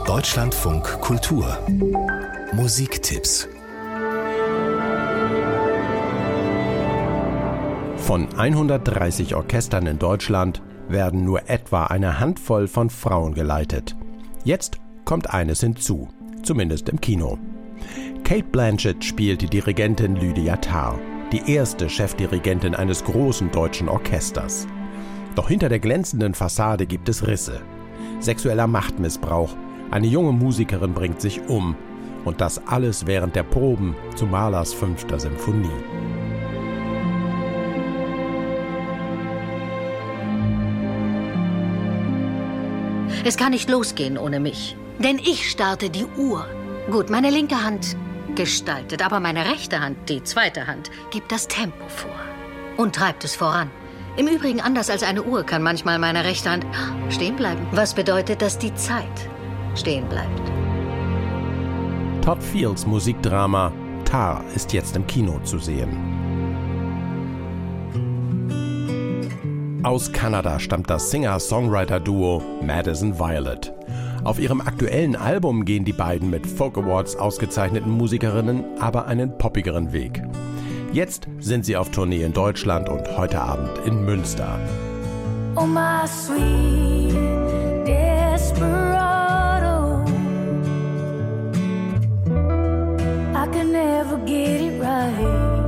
Deutschlandfunk Kultur Musiktipps. Von 130 Orchestern in Deutschland werden nur etwa eine Handvoll von Frauen geleitet. Jetzt kommt eines hinzu, zumindest im Kino. Cate Blanchett spielt die Dirigentin Lydia Tarr, die erste Chefdirigentin eines großen deutschen Orchesters. Doch hinter der glänzenden Fassade gibt es Risse. Sexueller Machtmissbrauch, eine junge Musikerin bringt sich um. Und das alles während der Proben zu Mahlers 5. Symphonie. Es kann nicht losgehen ohne mich, denn ich starte die Uhr. Gut, meine linke Hand gestaltet, aber meine rechte Hand, die zweite Hand, gibt das Tempo vor und treibt es voran. Im Übrigen, anders als eine Uhr, kann manchmal meine rechte Hand stehen bleiben, was bedeutet, dass die Zeit stehen bleibt. Todd Fields Musikdrama Tar ist jetzt im Kino zu sehen. Aus Kanada stammt das Singer-Songwriter-Duo Madison Violet. Auf ihrem aktuellen Album gehen die beiden mit Folk Awards ausgezeichneten Musikerinnen aber einen poppigeren Weg. Jetzt sind sie auf Tournee in Deutschland und heute Abend in Münster. Oh my sweet desperado, I can never get it right.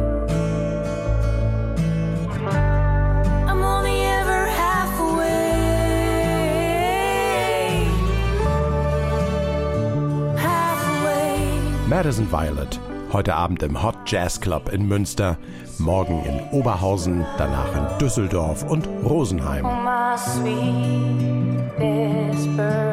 I'm only ever halfway. Madison Violet, heute Abend im Hot Jazz Club in Münster, morgen in Oberhausen, danach in Düsseldorf und Rosenheim. Oh my sweet desperado.